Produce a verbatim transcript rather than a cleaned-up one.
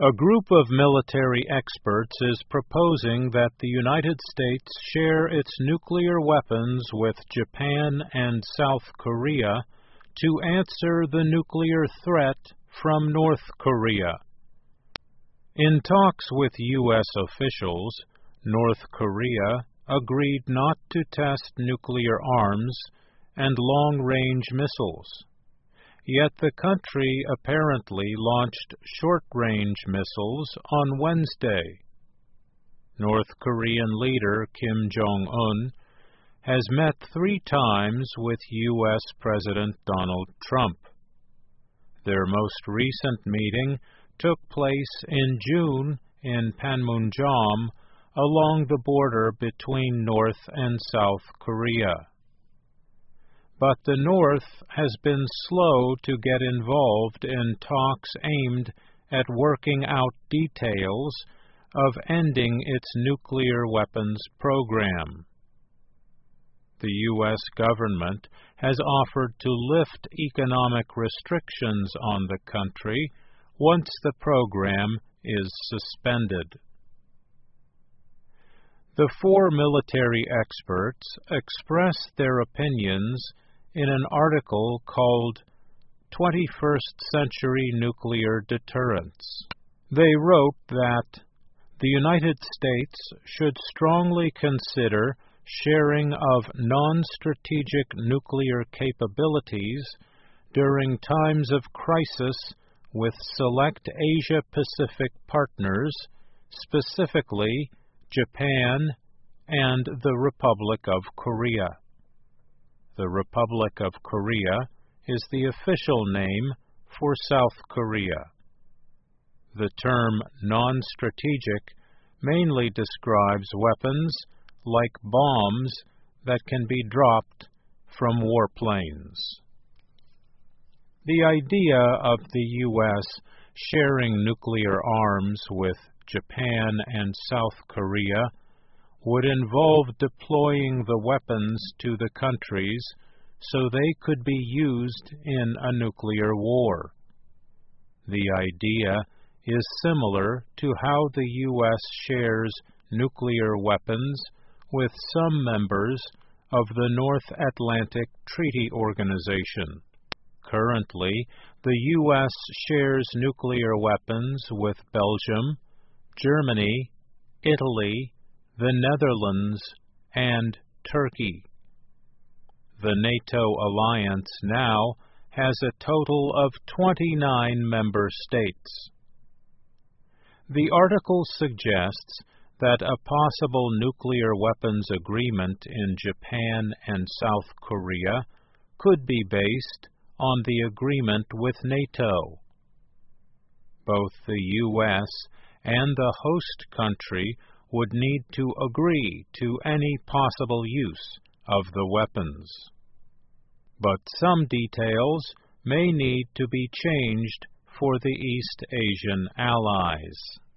A group of military experts is proposing that the United States share its nuclear weapons with Japan and South Korea to answer the nuclear threat from North Korea. In talks with U S officials, North Korea agreed not to test nuclear arms and long-range missiles. Yet the country apparently launched short-range missiles on Wednesday. North Korean leader Kim Jong-un has met three times with U S President Donald Trump. Their most recent meeting took place in June in Panmunjom, along the border between North and South Korea. But the North has been slow to get involved in talks aimed at working out details of ending its nuclear weapons program. The U S government has offered to lift economic restrictions on the country once the program is suspended. The four military experts expressed their opinions in an article called twenty-first Century Nuclear Deterrence. They wrote that the United States should strongly consider sharing of non-strategic nuclear capabilities during times of crisis with select Asia-Pacific partners, specifically Japan and the Republic of Korea. The Republic of Korea is the official name for South Korea. The term non-strategic mainly describes weapons like bombs that can be dropped from warplanes. The idea of the U S sharing nuclear arms with Japan and South Korea would involve deploying the weapons to the countries so they could be used in a nuclear war. The idea is similar to how the U S shares nuclear weapons with some members of the North Atlantic Treaty Organization. Currently, the U S shares nuclear weapons with Belgium, Germany, Italy, the Netherlands, and Turkey. The NATO alliance now has a total of twenty-nine member states. The article suggests that a possible nuclear weapons agreement in Japan and South Korea could be based on the agreement with NATO. Both the U S and the host country would need to agree to any possible use of the weapons. But some details may need to be changed for the East Asian allies.